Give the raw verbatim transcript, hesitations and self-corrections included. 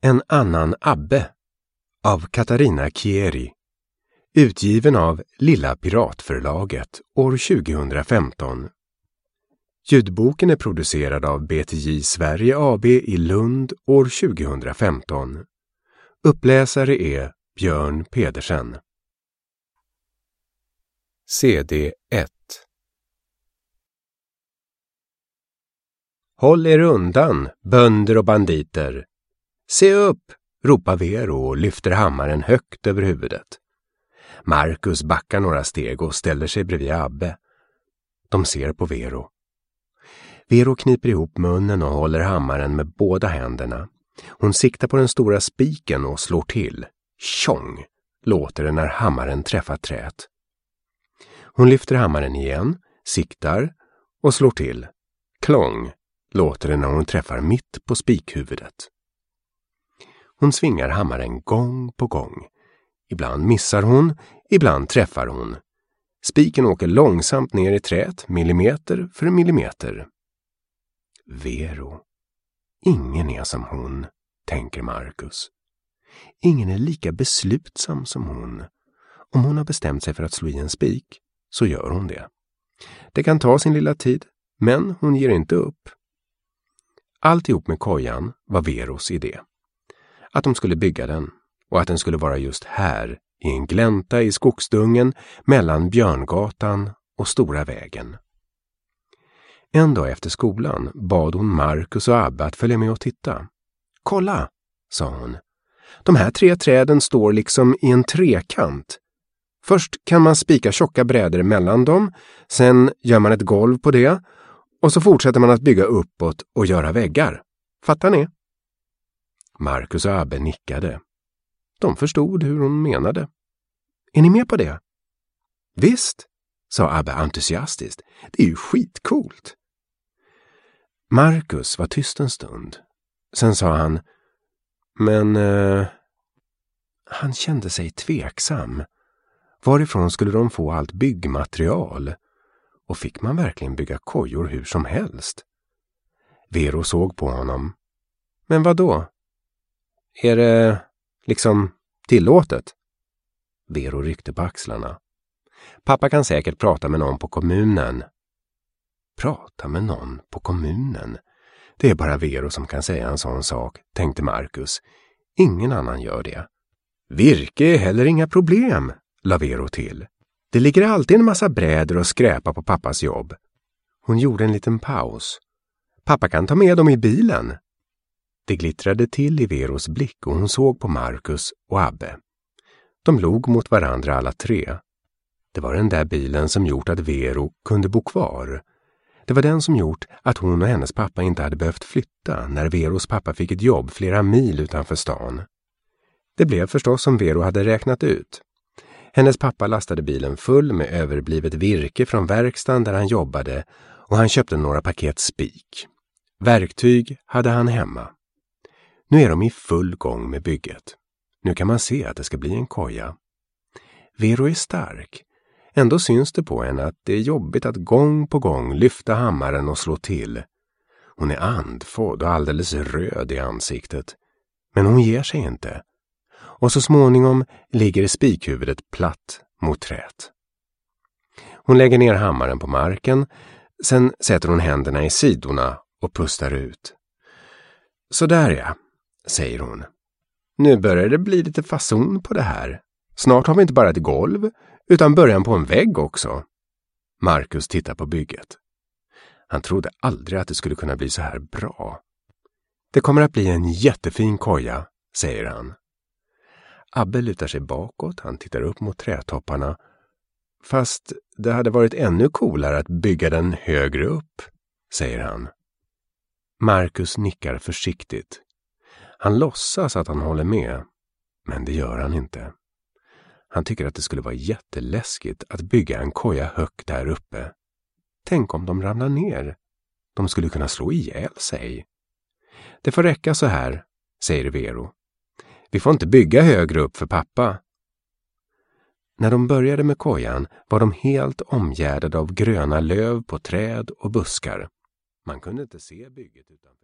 En annan Abbe av Katarina Chieri, utgiven av Lilla Piratförlaget år tjugohundrafemton. Ljudboken är producerad av B T J Sverige A B i Lund år tjugohundrafemton. Uppläsare är Björn Pedersen. C D ett. Håll er undan, bönder och banditer. Se upp, ropar Vero och lyfter hammaren högt över huvudet. Marcus backar några steg och ställer sig bredvid Abbe. De ser på Vero. Vero kniper ihop munnen och håller hammaren med båda händerna. Hon siktar på den stora spiken och slår till. Tjong, låter det när hammaren träffar trät. Hon lyfter hammaren igen, siktar och slår till. Klong, låter det när hon träffar mitt på spikhuvudet. Hon svingar hammaren gång på gång. Ibland missar hon, ibland träffar hon. Spiken åker långsamt ner i träet, millimeter för millimeter. Vero. Ingen är som hon, tänker Marcus. Ingen är lika beslutsam som hon. Om hon har bestämt sig för att slå i en spik, så gör hon det. Det kan ta sin lilla tid, men hon ger inte upp. Alltihop med kojan var Veros idé. Att de skulle bygga den, och att den skulle vara just här, i en glänta i skogsdungen mellan Björngatan och Stora vägen. En dag efter skolan bad hon Marcus och Abbe att följa med och titta. Kolla, sa hon. De här tre träden står liksom i en trekant. Först kan man spika tjocka brädor mellan dem, sen gör man ett golv på det och så fortsätter man att bygga uppåt och göra väggar. Fattar ni? Marcus och Abbe nickade. De förstod hur hon menade. Är ni med på det? Visst, sa Abbe entusiastiskt. Det är ju skitcoolt. Marcus var tyst en stund. Sen sa han, men eh, han kände sig tveksam. Varifrån skulle de få allt byggmaterial? Och fick man verkligen bygga kojor hur som helst? Vero såg på honom. Men vad då? Är det liksom tillåtet? Vero ryckte på axlarna. Pappa kan säkert prata med någon på kommunen. Prata med någon på kommunen? Det är bara Vero som kan säga en sån sak, tänkte Marcus. Ingen annan gör det. Virke är heller inga problem, la Vero till. Det ligger alltid en massa brädor och skräpa på pappas jobb. Hon gjorde en liten paus. Pappa kan ta med dem i bilen. Det glittrade till i Veros blick och hon såg på Marcus och Abbe. De log mot varandra alla tre. Det var den där bilen som gjort att Vero kunde bo kvar. Det var den som gjort att hon och hennes pappa inte hade behövt flytta när Veros pappa fick ett jobb flera mil utanför stan. Det blev förstås som Vero hade räknat ut. Hennes pappa lastade bilen full med överblivet virke från verkstaden där han jobbade och han köpte några paket spik. Verktyg hade han hemma. Nu är de i full gång med bygget. Nu kan man se att det ska bli en koja. Vero är stark. Ändå syns det på henne att det är jobbigt att gång på gång lyfta hammaren och slå till. Hon är andfådd och alldeles röd i ansiktet. Men hon ger sig inte. Och så småningom ligger spikhuvudet platt mot trät. Hon lägger ner hammaren på marken. Sen sätter hon händerna i sidorna och pustar ut. Så där ja, säger hon. Nu börjar det bli lite fason på det här. Snart har vi inte bara ett golv, utan början på en vägg också. Marcus tittar på bygget. Han trodde aldrig att det skulle kunna bli så här bra. Det kommer att bli en jättefin koja, säger han. Abbe lutar sig bakåt, han tittar upp mot trädtopparna. Fast det hade varit ännu coolare att bygga den högre upp, säger han. Marcus nickar försiktigt. Han låtsas att han håller med, men det gör han inte. Han tycker att det skulle vara jätteläskigt att bygga en koja högt där uppe. Tänk om de ramlar ner. De skulle kunna slå ihjäl sig. Det får räcka så här, säger Vero. Vi får inte bygga högre upp för pappa. När de började med kojan var de helt omgärdade av gröna löv på träd och buskar. Man kunde inte se bygget utanför.